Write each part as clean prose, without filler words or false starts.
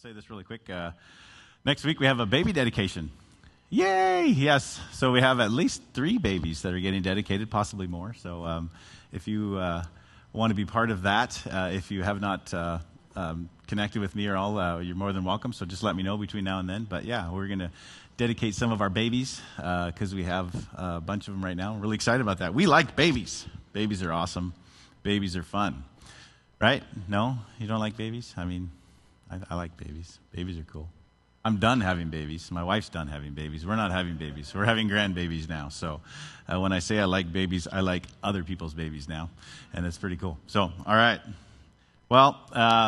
say this really quick. Next week we have a baby dedication. Yay! Yes. So we have at least 3 babies that are getting dedicated, possibly more. So if you want to be part of that, if you have not connected with me or all, you're more than welcome. So just let me know between now and then. But yeah, we're going to dedicate some of our babies because we have a bunch of them right now. I'm really excited about that. We like babies. Babies are awesome. Babies are fun. Right? No? You don't like babies? I mean, I like babies. Babies are cool. I'm done having babies. My wife's done having babies. We're not having babies. We're having grandbabies now. So when I say I like babies, I like other people's babies now. And it's pretty cool. So, all right. Well,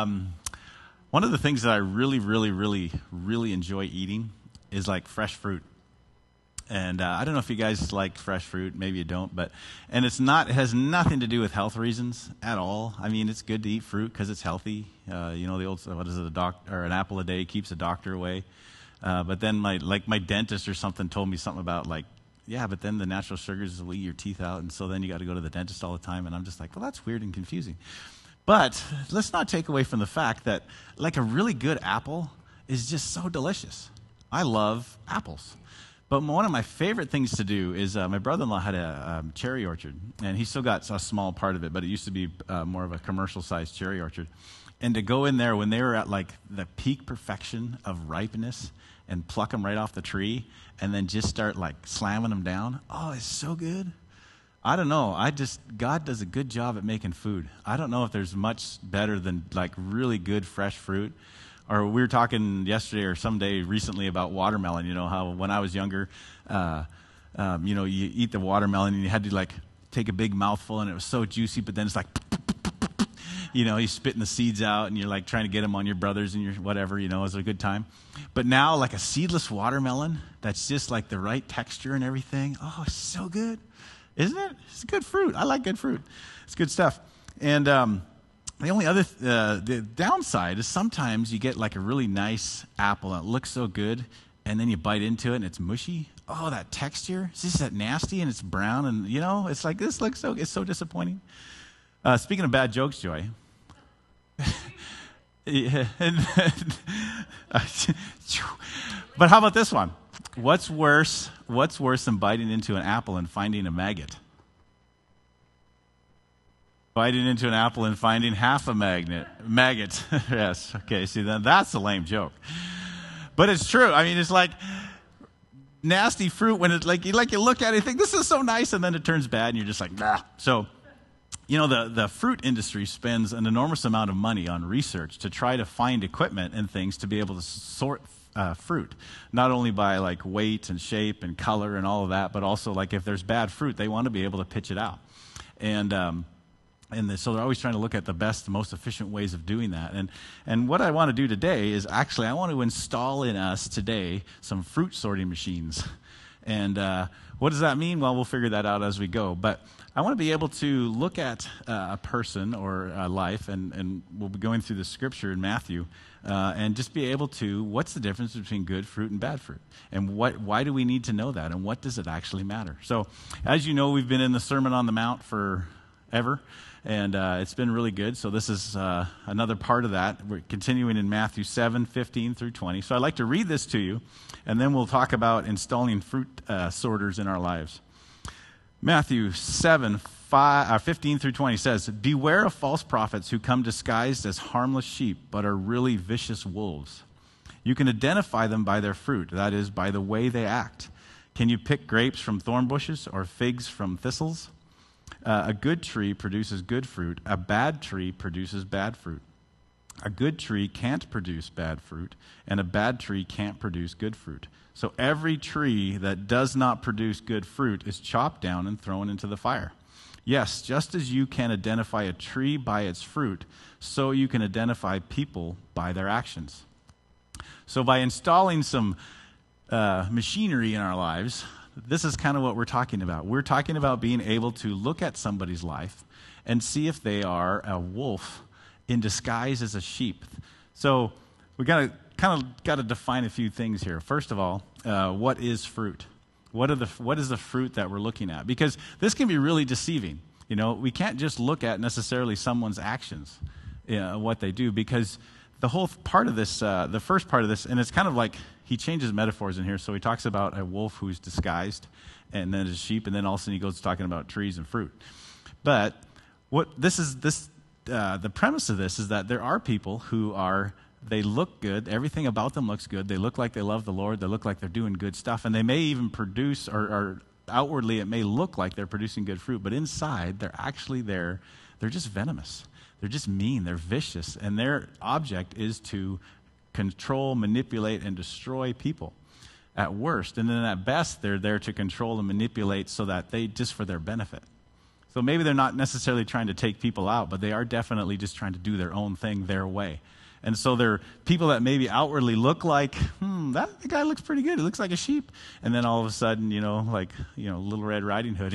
one of the things that I really enjoy eating is like fresh fruit. And I don't know if you guys like fresh fruit. Maybe you don't. And it has nothing to do with health reasons at all. I mean, it's good to eat fruit because it's healthy. You know the old, what is it, an apple a day keeps a doctor away. But then my dentist or something told me something about but then the natural sugars will eat your teeth out. And so then you got to go to the dentist all the time. And I'm just like, well, that's weird and confusing. But let's not take away from the fact that like a really good apple is just so delicious. I love apples. But one of my favorite things to do is my brother-in-law had a cherry orchard, and he still got a small part of it, but it used to be more of a commercial-sized cherry orchard. And to go in there when they were at like the peak perfection of ripeness and pluck them right off the tree and then just start like slamming them down, oh, it's so good. I don't know. God does a good job at making food. I don't know if there's much better than like really good fresh fruit. Or we were talking yesterday or someday recently about watermelon. You know how when I was younger, you eat the watermelon and you had to like take a big mouthful and it was so juicy, but then it's like, you're spitting the seeds out and you're like trying to get them on your brothers and your whatever, it was a good time. But now like a seedless watermelon that's just like the right texture and everything. Oh, it's so good. Isn't it? It's good fruit. I like good fruit. It's good stuff. And the only other the downside is sometimes you get like a really nice apple and it looks so good, and then you bite into it and it's mushy. Oh, that texture! It's just that nasty and it's brown, and it's like it's so disappointing. Speaking of bad jokes, Joy. But how about this one? What's worse than biting into an apple and finding a maggot? Biting into an apple and finding half a maggot. Yes. Okay. See, that's a lame joke. But it's true. I mean, it's like nasty fruit when it's like you look at it and think this is so nice, and then it turns bad, and you're just like, nah. So, the fruit industry spends an enormous amount of money on research to try to find equipment and things to be able to sort fruit, not only by like weight and shape and color and all of that, but also like if there's bad fruit, they want to be able to pitch it out. So they're always trying to look at the best, the most efficient ways of doing that. And what I want to do today is actually I want to install in us today some fruit sorting machines. And what does that mean? Well, we'll figure that out as we go. But I want to be able to look at a person or a life, and we'll be going through the scripture in Matthew, and just be able to, what's the difference between good fruit and bad fruit? And why do we need to know that? And what does it actually matter? So as you know, we've been in the Sermon on the Mount forever. And it's been really good. So this is another part of that. We're continuing in Matthew 7:15 through 20. So I'd like to read this to you, and then we'll talk about installing fruit sorters in our lives. Matthew 7:15 through 20 says, "Beware of false prophets who come disguised as harmless sheep, but are really vicious wolves. You can identify them by their fruit, that is, by the way they act. Can you pick grapes from thorn bushes or figs from thistles? A good tree produces good fruit. A bad tree produces bad fruit. A good tree can't produce bad fruit, and a bad tree can't produce good fruit. So every tree that does not produce good fruit is chopped down and thrown into the fire. Yes, just as you can identify a tree by its fruit, so you can identify people by their actions." So by installing some machinery in our lives, this is kind of what we're talking about. We're talking about being able to look at somebody's life and see if they are a wolf in disguise as a sheep. So we got to define a few things here. First of all, what is fruit? What is the fruit that we're looking at? Because this can be really deceiving. We can't just look at necessarily someone's actions, what they do, because the whole part of this, the first part of this, and it's kind of like he changes metaphors in here. So he talks about a wolf who's disguised, and then a sheep, and then all of a sudden he goes talking about trees and fruit. But the premise of this is that there are people who they look good. Everything about them looks good. They look like they love the Lord. They look like they're doing good stuff, and they may even produce, or outwardly it may look like they're producing good fruit, but inside they're just venomous. They're just mean. They're vicious, and their object is to control, manipulate, and destroy people at worst. And then at best, they're there to control and manipulate so that just for their benefit. So maybe they're not necessarily trying to take people out, but they are definitely just trying to do their own thing their way. And so they're people that maybe outwardly look like, the guy looks pretty good. He looks like a sheep. And then all of a sudden, Little Red Riding Hood,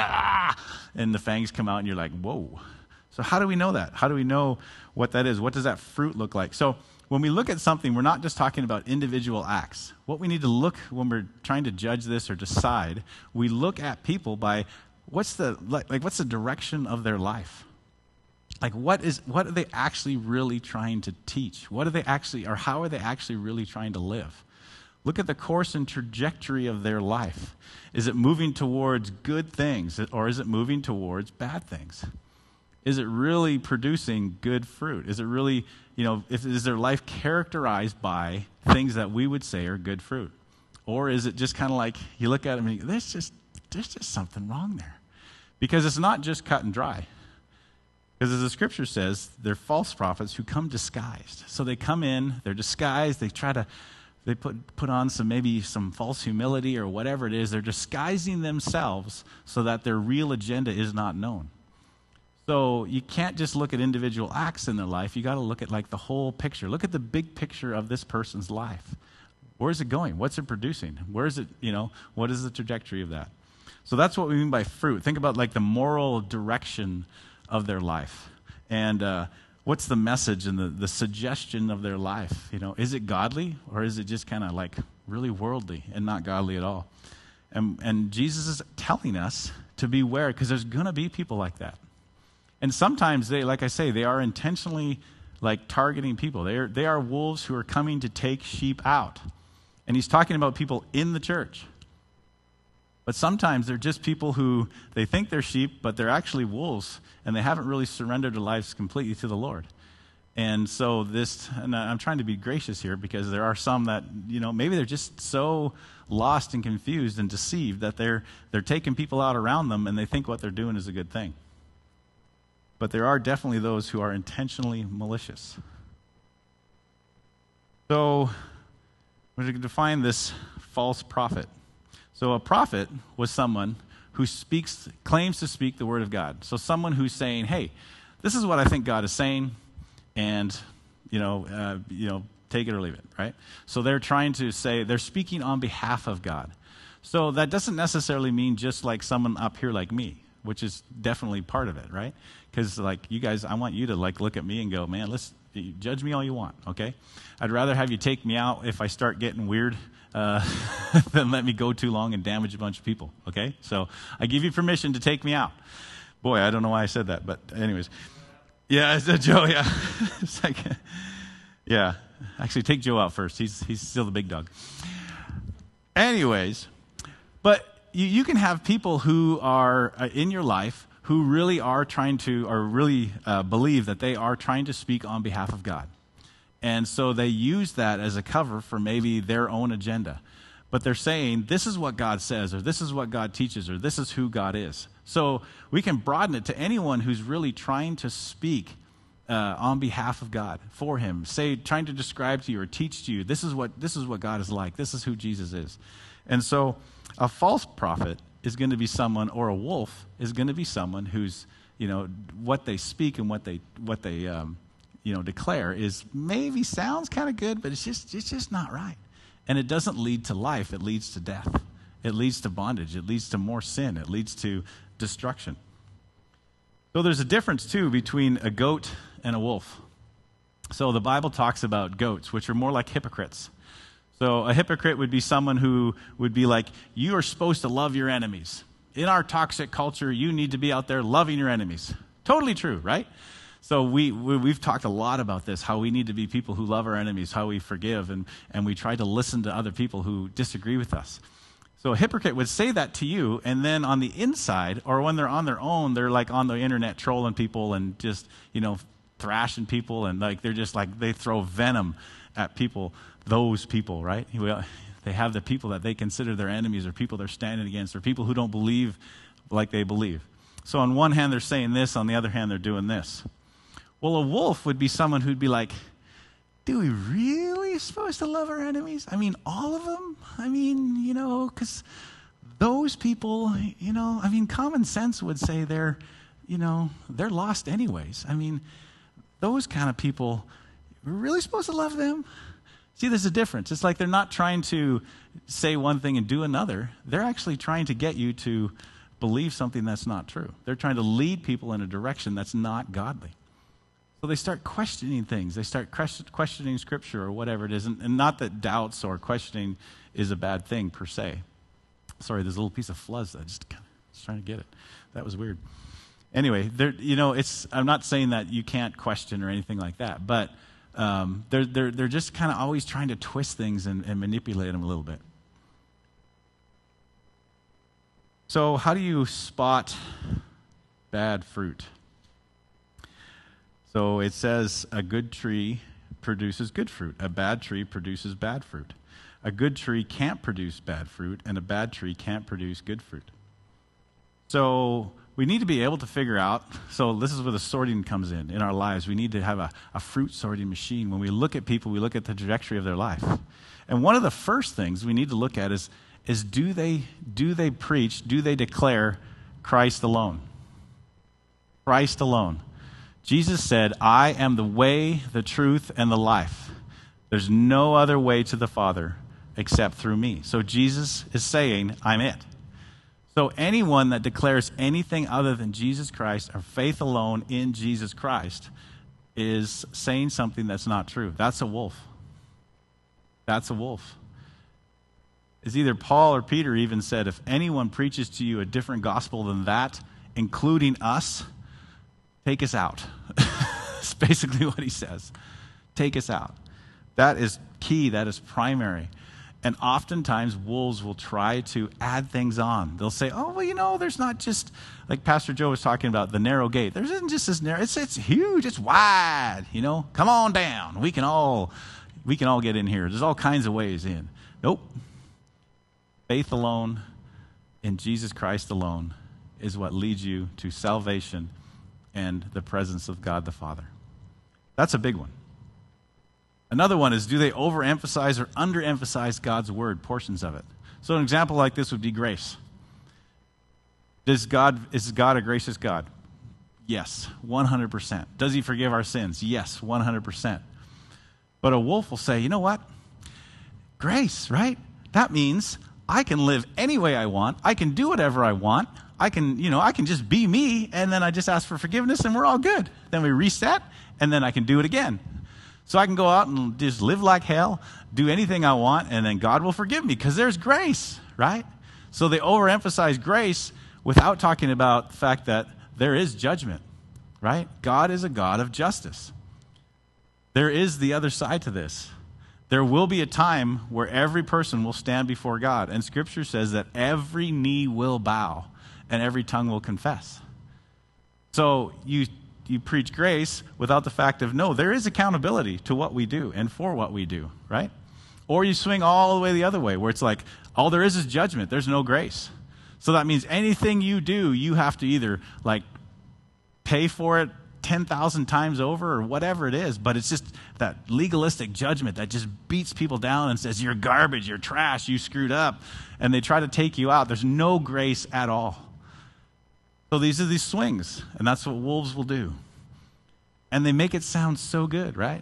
and the fangs come out, and you're like, whoa. So how do we know that? How do we know what that is? What does that fruit look like? So when we look at something, we're not just talking about individual acts. What we need to look when we're trying to judge this or decide, we look at people by what's the direction of their life? Like what are they actually really trying to teach? How are they actually really trying to live? Look at the course and trajectory of their life. Is it moving towards good things, or is it moving towards bad things? Is it really producing good fruit? Is it really, is their life characterized by things that we would say are good fruit? Or is it just kind of like you look at them and there's just something wrong there? Because it's not just cut and dry. Because as the scripture says, they're false prophets who come disguised. So they come in, they're disguised, they put on maybe some false humility or whatever it is. They're disguising themselves so that their real agenda is not known. So you can't just look at individual acts in their life. You got to look at the whole picture. Look at the big picture of this person's life. Where's it going? What's it producing? Where is it, what is the trajectory of that? So that's what we mean by fruit. Think about the moral direction of their life. And what's the message and the suggestion of their life? Is it godly, or is it just kind of really worldly and not godly at all? And Jesus is telling us to beware, because there's going to be people like that. And sometimes they are intentionally targeting people. They are wolves who are coming to take sheep out. And he's talking about people in the church. But sometimes they're just people who, they think they're sheep, but they're actually wolves, and they haven't really surrendered their lives completely to the Lord. And so and I'm trying to be gracious here, because there are some that, maybe they're just so lost and confused and deceived that they're taking people out around them, and they think what they're doing is a good thing. But there are definitely those who are intentionally malicious. So we're going to define this false prophet. So a prophet was someone who claims to speak the word of God. So someone who's saying, hey, this is what I think God is saying, and, take it or leave it, right? So they're trying to say, they're speaking on behalf of God. So that doesn't necessarily mean just like someone up here like me, which is definitely part of it, right? Because you guys, I want you to look at me and go, man, judge me all you want, okay? I'd rather have you take me out if I start getting weird than let me go too long and damage a bunch of people, okay? So I give you permission to take me out. Boy, I don't know why I said that, but anyways. Yeah, I said Joe, yeah. It's yeah. Actually, take Joe out first. He's still the big dog. Anyways, but you can have people who are in your life who really are trying to, or really believe that they are trying to speak on behalf of God. And so they use that as a cover for maybe their own agenda. But they're saying, this is what God says, or this is what God teaches, or this is who God is. So we can broaden it to anyone who's really trying to speak on behalf of God, for him. Trying to describe to you or teach to you, this is what God is like. This is who Jesus is. And so a false prophet is going to be someone, or a wolf is going to be someone who's, what they speak and what they declare is maybe sounds kind of good, but it's just not right. And it doesn't lead to life. It leads to death. It leads to bondage. It leads to more sin. It leads to destruction. So there's a difference, too, between a goat and a wolf. So the Bible talks about goats, which are more like hypocrites. So a hypocrite would be someone who would be like, you are supposed to love your enemies. In our toxic culture, you need to be out there loving your enemies. Totally true, right? So we've talked a lot about this, how we need to be people who love our enemies, how we forgive, and we try to listen to other people who disagree with us. So a hypocrite would say that to you, and then on the inside, or when they're on their own, they're like on the internet trolling people and just, thrashing people, and like they're just like, they throw venom at people, those people, right? They have the people that they consider their enemies, or people they're standing against, or people who don't believe like they believe. So on one hand, they're saying this, on the other hand, they're doing this. Well, a wolf would be someone who'd be like, do we really supposed to love our enemies? I mean, all of them? I mean, because those people, common sense would say they're lost anyways. I mean, those kind of people, we're really supposed to love them? See, there's a difference. It's like they're not trying to say one thing and do another. They're actually trying to get you to believe something that's not true. They're trying to lead people in a direction that's not godly. So they start questioning things. They start questioning Scripture or whatever it is. And not that doubts or questioning is a bad thing per se. Sorry, there's a little piece of fuzz. I just was trying to get it. That was weird. Anyway, I'm not saying that you can't question or anything like that. But they're just kind of always trying to twist things and manipulate them a little bit. So how do you spot bad fruit? So it says a good tree produces good fruit. A bad tree produces bad fruit. A good tree can't produce bad fruit, and a bad tree can't produce good fruit. So we need to be able to figure out, so this is where the sorting comes in our lives. We need to have a fruit sorting machine. When we look at people, we look at the trajectory of their life. And one of the first things we need to look at is do they preach, do they declare Christ alone? Christ alone. Jesus said, I am the way, the truth, and the life. There's no other way to the Father except through me. So Jesus is saying, I'm it. So anyone that declares anything other than Jesus Christ or faith alone in Jesus Christ is saying something that's not true. That's a wolf. That's a wolf. It's either Paul or Peter even said, if anyone preaches to you a different gospel than that, including us, take us out. That's basically what he says. Take us out. That is key. That is primary. And oftentimes, wolves will try to add things on. They'll say, oh, well, there's not just, like Pastor Joe was talking about, the narrow gate. There isn't just this narrow. It's huge. It's wide. Come on down. We can all get in here. There's all kinds of ways in. Nope. Faith alone in Jesus Christ alone is what leads you to salvation and the presence of God the Father. That's a big one. Another one is, do they overemphasize or underemphasize God's word, portions of it? So an example like this would be grace. Is God a gracious God? Yes, 100%. Does he forgive our sins? Yes, 100%. But a wolf will say, you know what? Grace, right? That means I can live any way I want. I can do whatever I want. I can just be me, and then I just ask for forgiveness, and we're all good. Then we reset, and then I can do it again. So I can go out and just live like hell, do anything I want, and then God will forgive me because there's grace, right? So they overemphasize grace without talking about the fact that there is judgment, right? God is a God of justice. There is the other side to this. There will be a time where every person will stand before God, and Scripture says that every knee will bow and every tongue will confess. So you preach grace without the fact of, no, there is accountability to what we do and for what we do, right? Or you swing all the way the other way, where it's like, all there is judgment. There's no grace. So that means anything you do, you have to either pay for it 10,000 times over or whatever it is, but it's just that legalistic judgment that just beats people down and says, you're garbage, you're trash, you screwed up, and they try to take you out. There's no grace at all. So these are these swings, and that's what wolves will do. And they make it sound so good, right?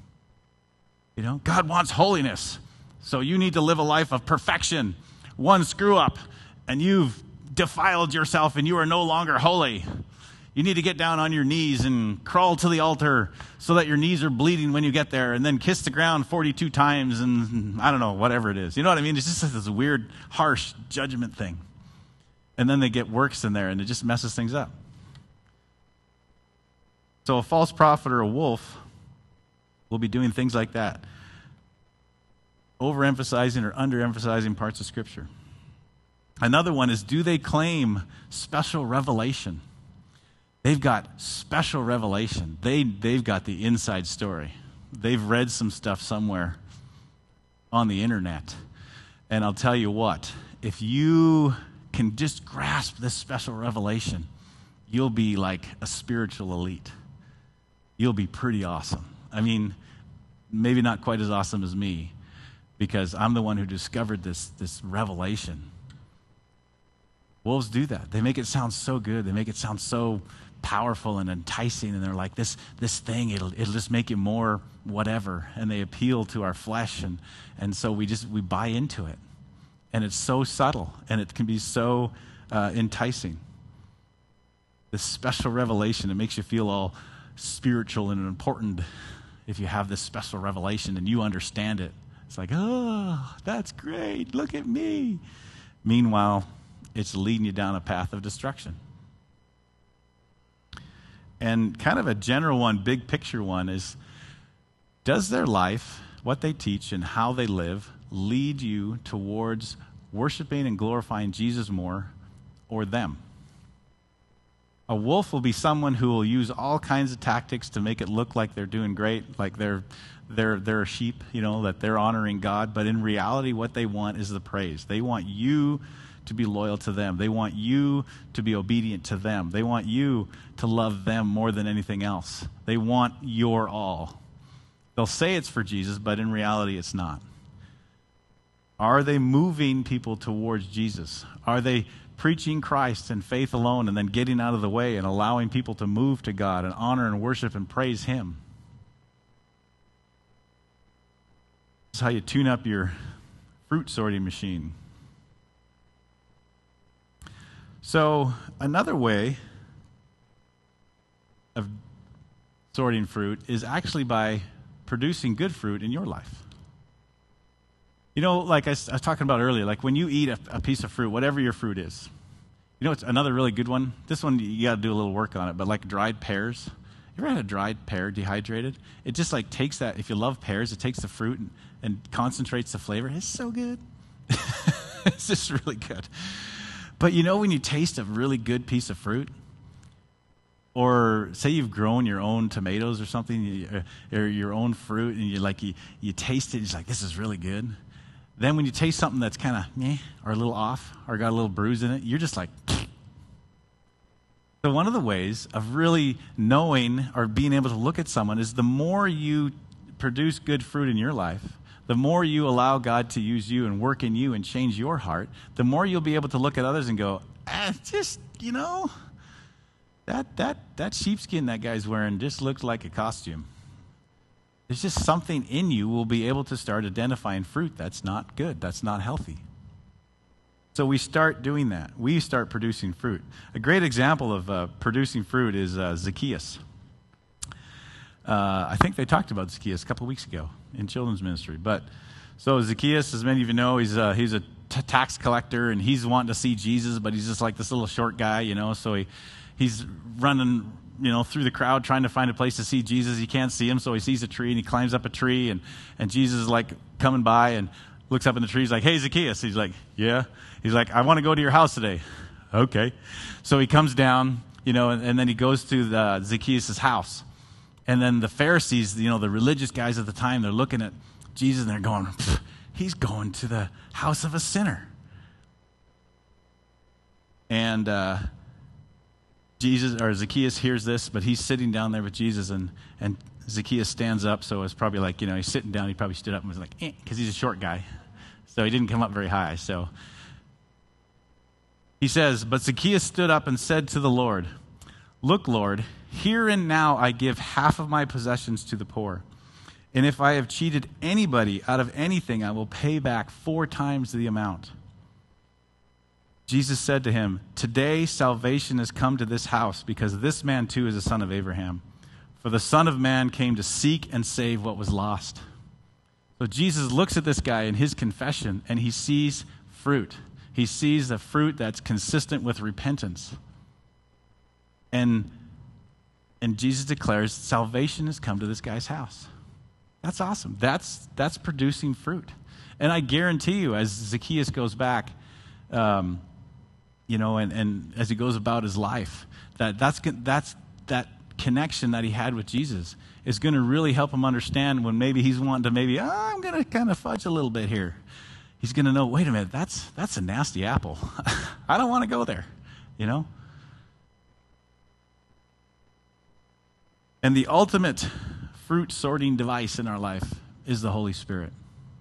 God wants holiness, so you need to live a life of perfection. One screw up, and you've defiled yourself, and you are no longer holy. You need to get down on your knees and crawl to the altar so that your knees are bleeding when you get there, and then kiss the ground 42 times, and I don't know, whatever it is. You know what I mean? It's just this weird, harsh judgment thing. And then they get works in there, and it just messes things up. So a false prophet or a wolf will be doing things like that, overemphasizing or underemphasizing parts of Scripture. Another one is, do they claim special revelation? They've got special revelation. They've got the inside story. They've read some stuff somewhere on the internet. And I'll tell you what, if you can just grasp this special revelation, you'll be like a spiritual elite. You'll be pretty awesome. I mean, maybe not quite as awesome as me, because I'm the one who discovered this revelation. Wolves do that. They make it sound so good. They make it sound so powerful and enticing, and they're like, this thing, it'll just make you more whatever, and they appeal to our flesh, and so we buy into it. And it's so subtle, and it can be so enticing. This special revelation, it makes you feel all spiritual and important if you have this special revelation and you understand it. It's like, oh, that's great, look at me. Meanwhile, it's leading you down a path of destruction. And kind of a general one, big picture one is, does their life, what they teach and how they live, lead you towards worshiping and glorifying Jesus more, or them? A wolf will be someone who will use all kinds of tactics to make it look like they're doing great, like they're a sheep, that they're honoring God. But in reality, what they want is the praise. They want you to be loyal to them. They want you to be obedient to them. They want you to love them more than anything else. They want your all. They'll say it's for Jesus, but in reality, it's not. Are they moving people towards Jesus? Are they preaching Christ and faith alone and then getting out of the way and allowing people to move to God and honor and worship and praise Him? This is how you tune up your fruit sorting machine. So another way of sorting fruit is actually by producing good fruit in your life. Like I was talking about earlier, like when you eat a piece of fruit, whatever your fruit is, it's another really good one. This one, you got to do a little work on it, but like dried pears. You ever had a dried pear dehydrated? It just like takes that, if you love pears, it takes the fruit and concentrates the flavor. It's so good. It's just really good. But when you taste a really good piece of fruit, or say you've grown your own tomatoes or something, or your own fruit, and you taste it, it's like, this is really good. Then when you taste something that's kind of meh, or a little off, or got a little bruise in it, you're just like, so one of the ways of really knowing or being able to look at someone is the more you produce good fruit in your life, the more you allow God to use you and work in you and change your heart, the more you'll be able to look at others and go, just, that sheepskin that guy's wearing just looks like a costume. There's just something in you will be able to start identifying fruit that's not good, that's not healthy. So we start doing that. We start producing fruit. A great example of producing fruit is Zacchaeus. I think they talked about Zacchaeus a couple of weeks ago in children's ministry. But so Zacchaeus, as many of you know, he's a tax collector, and he's wanting to see Jesus, but he's just like this little short guy, So he's running, through the crowd trying to find a place to see Jesus. He can't see him, so he sees a tree, and he climbs up a tree, and Jesus is like coming by and looks up in the tree. He's like, "Hey, Zacchaeus." He's like, "Yeah." He's like, "I want to go to your house today." Okay. So he comes down, and then he goes to Zacchaeus' house. And then the Pharisees, the religious guys at the time, they're looking at Jesus and they're going, he's going to the house of a sinner. And Zacchaeus hears this, but he's sitting down there with Jesus, and Zacchaeus stands up, so it's probably like, he's sitting down, he probably stood up and was like, because he's a short guy. So he didn't come up very high. So he says, but Zacchaeus stood up and said to the Lord, "Look, Lord, here and now I give half of my possessions to the poor. And if I have cheated anybody out of anything, I will pay back 4 times the amount." Jesus said to him, "Today salvation has come to this house, because this man too is a son of Abraham. For the Son of Man came to seek and save what was lost." So Jesus looks at this guy in his confession, and he sees fruit. He sees the fruit that's consistent with repentance. And And Jesus declares, salvation has come to this guy's house. That's awesome. That's producing fruit. And I guarantee you, as Zacchaeus goes back, and as he goes about his life, that's that connection that he had with Jesus is going to really help him understand when maybe he's wanting to I'm going to kind of fudge a little bit here. He's going to know, wait a minute, that's a nasty apple. I don't want to go there, And the ultimate fruit sorting device in our life is the Holy Spirit.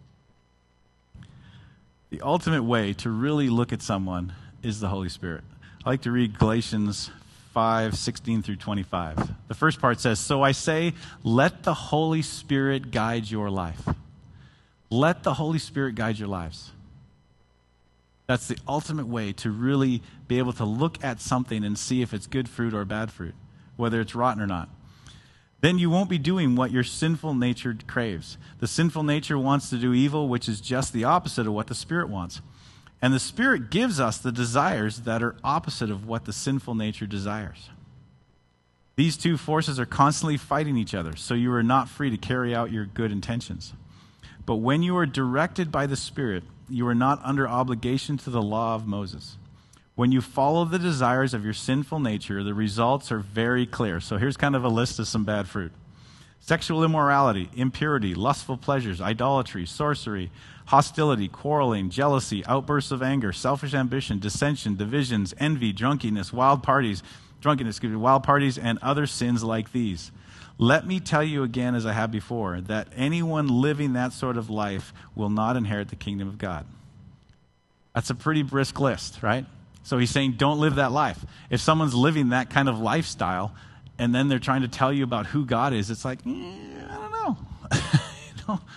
The ultimate way to really look at someone is the Holy Spirit. I like to read Galatians 5:16 through 25. The first part says, so I say, let the Holy Spirit guide your life. Let the Holy Spirit guide your lives. That's the ultimate way to really be able to look at something and see if it's good fruit or bad fruit, whether it's rotten or not. Then you won't be doing what your sinful nature craves. The sinful nature wants to do evil, which is just the opposite of what the Spirit wants. And the Spirit gives us the desires that are opposite of what the sinful nature desires. These two forces are constantly fighting each other, so you are not free to carry out your good intentions. But when you are directed by the Spirit, you are not under obligation to the law of Moses. When you follow the desires of your sinful nature, the results are very clear. So here's kind of a list of some bad fruit. Sexual immorality, impurity, lustful pleasures, idolatry, sorcery, hostility, quarreling, jealousy, outbursts of anger, selfish ambition, dissension, divisions, envy, drunkenness, wild parties, and other sins like these. Let me tell you again, as I have before, that anyone living that sort of life will not inherit the kingdom of God. That's a pretty brisk list, right? So he's saying, don't live that life. If someone's living that kind of lifestyle, and then they're trying to tell you about who God is, it's like, I don't know.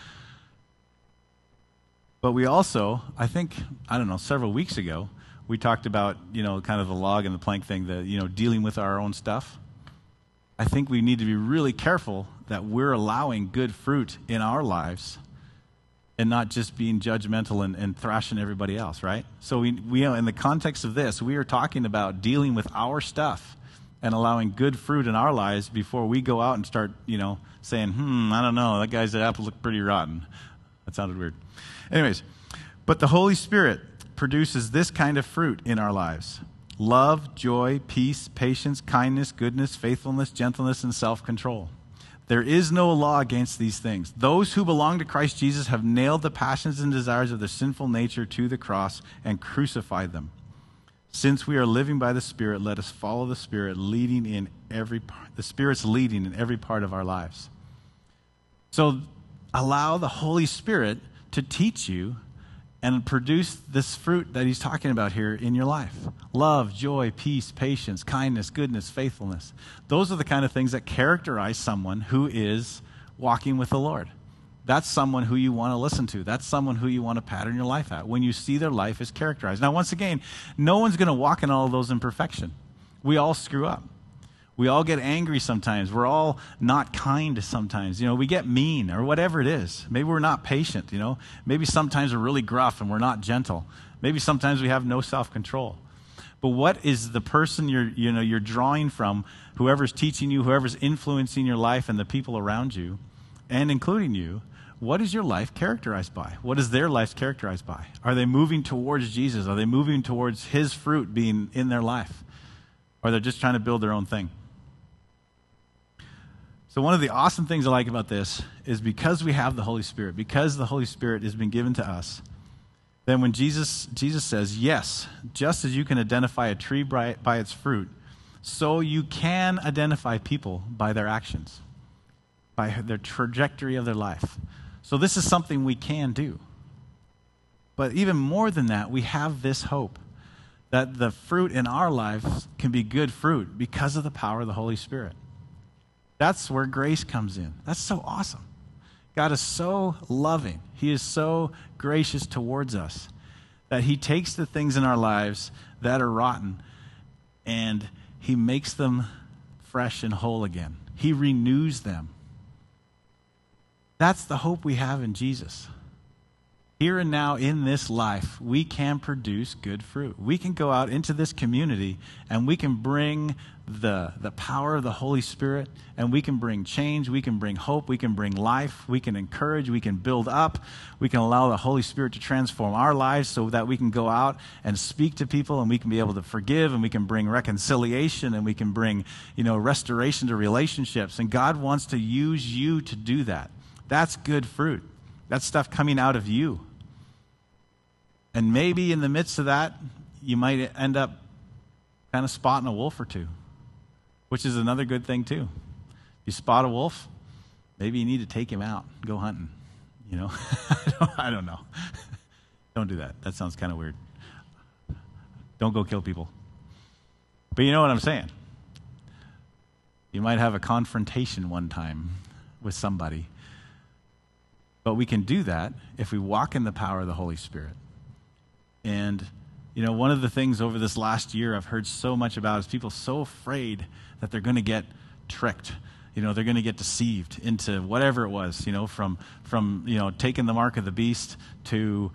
But we also, several weeks ago, we talked about, kind of the log and the plank thing, dealing with our own stuff. I think we need to be really careful that we're allowing good fruit in our lives and not just being judgmental and thrashing everybody else, right? So we in the context of this, we are talking about dealing with our stuff and allowing good fruit in our lives before we go out and start, saying, I don't know, that guy's apple looked pretty rotten. That sounded weird. Anyways, but the Holy Spirit produces this kind of fruit in our lives: love, joy, peace, patience, kindness, goodness, faithfulness, gentleness, and self-control. There is no law against these things. Those who belong to Christ Jesus have nailed the passions and desires of their sinful nature to the cross and crucified them. Since we are living by the Spirit, let us follow the Spirit, the Spirit's leading in every part of our lives. So allow the Holy Spirit to teach you and produce this fruit that he's talking about here in your life. Love, joy, peace, patience, kindness, goodness, faithfulness. Those are the kind of things that characterize someone who is walking with the Lord. That's someone who you want to listen to. That's someone who you want to pattern your life at when you see their life is characterized. Now, once again, no one's going to walk in all of those in perfection. We all screw up. We all get angry sometimes. We're all not kind sometimes. We get mean or whatever it is. Maybe we're not patient, Maybe sometimes we're really gruff and we're not gentle. Maybe sometimes we have no self-control. But what is the person you're drawing from, whoever's teaching you, whoever's influencing your life and the people around you, and including you, what is your life characterized by? What is their life characterized by? Are they moving towards Jesus? Are they moving towards his fruit being in their life? Or they're just trying to build their own thing? So one of the awesome things I like about this is because we have the Holy Spirit, because the Holy Spirit has been given to us, then when Jesus says, yes, just as you can identify a tree by its fruit, so you can identify people by their actions, by their trajectory of their life. So this is something we can do. But even more than that, we have this hope that the fruit in our lives can be good fruit because of the power of the Holy Spirit. That's where grace comes in. That's so awesome. God is so loving. He is so gracious towards us that he takes the things in our lives that are rotten and he makes them fresh and whole again. He renews them. That's the hope we have in Jesus. here and now in this life, we can produce good fruit. We can go out into this community and we can bring the power of the Holy Spirit, and we can bring change, we can bring hope, we can bring life, we can encourage, we can build up, we can allow the Holy Spirit to transform our lives so that we can go out and speak to people, and we can be able to forgive, and we can bring reconciliation, and we can bring, restoration to relationships. And God wants to use you to do that. That's good fruit. That's stuff coming out of you. And maybe in the midst of that, you might end up kind of spotting a wolf or two, which is another good thing too. You spot a wolf, maybe you need to take him out, go hunting. I don't know. Don't do that. That sounds kind of weird. Don't go kill people. But you know what I'm saying. You might have a confrontation one time with somebody. But we can do that if we walk in the power of the Holy Spirit. And, one of the things over this last year I've heard so much about is people so afraid that they're going to get tricked. They're going to get deceived into whatever it was, from taking the mark of the beast to,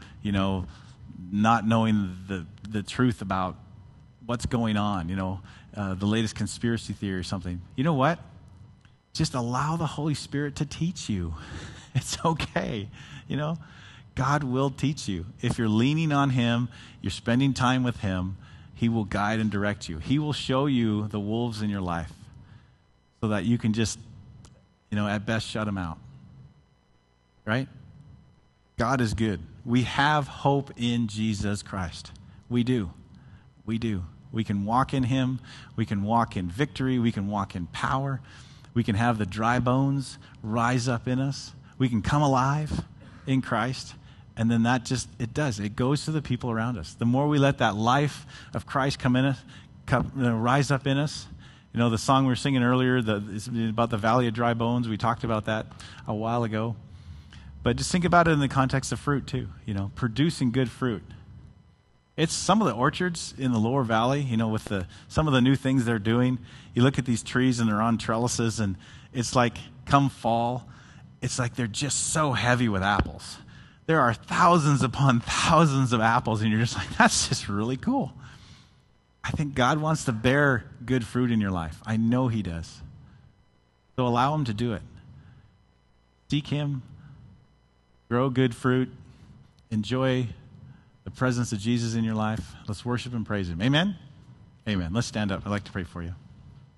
not knowing the truth about what's going on, the latest conspiracy theory or something. You know what? Just allow the Holy Spirit to teach you. It's okay, God will teach you. If you're leaning on Him, you're spending time with Him, He will guide and direct you. He will show you the wolves in your life so that you can just, at best shut them out. Right? God is good. We have hope in Jesus Christ. We do. We do. We can walk in Him. We can walk in victory. We can walk in power. We can have the dry bones rise up in us. We can come alive in Christ. And then it goes to the people around us. The more we let that life of Christ come in us, rise up in us. The song we were singing earlier, is about the valley of dry bones. We talked about that a while ago. But just think about it in the context of fruit too. Producing good fruit. It's some of the orchards in the lower valley, with some of the new things they're doing. You look at these trees and they're on trellises, and it's like come fall, it's like they're just so heavy with apples. There are thousands upon thousands of apples, and you're just like, that's just really cool. I think God wants to bear good fruit in your life. I know He does. So allow Him to do it. Seek Him. Grow good fruit. Enjoy the presence of Jesus in your life. Let's worship and praise Him. Amen? Amen. Let's stand up. I'd like to pray for you.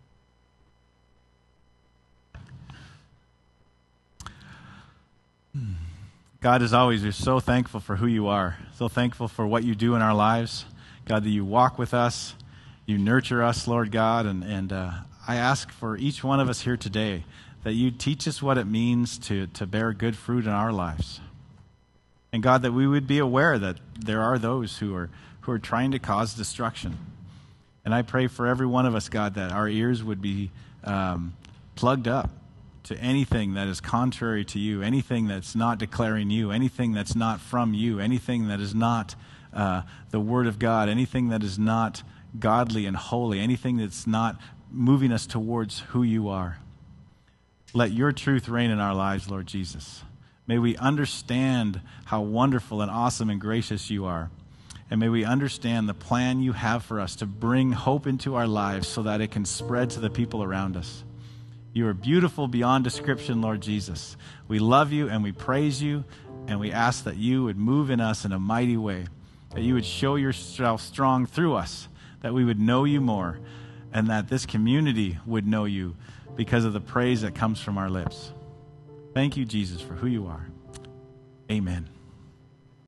God, as always, we're so thankful for who You are. So thankful for what You do in our lives. God, that You walk with us. You nurture us, Lord God. And I ask for each one of us here today that You teach us what it means to bear good fruit in our lives. And God, that we would be aware that there are those who are trying to cause destruction. And I pray for every one of us, God, that our ears would be plugged up to anything that is contrary to You, anything that's not declaring You, anything that's not from You, anything that is not the Word of God, anything that is not godly and holy, anything that's not moving us towards who You are. Let Your truth reign in our lives, Lord Jesus. May we understand how wonderful and awesome and gracious You are. And may we understand the plan You have for us to bring hope into our lives so that it can spread to the people around us. You are beautiful beyond description, Lord Jesus. We love You and we praise You, and we ask that You would move in us in a mighty way, that You would show Yourself strong through us, that we would know You more, and that this community would know You because of the praise that comes from our lips. Thank You, Jesus, for who You are. Amen.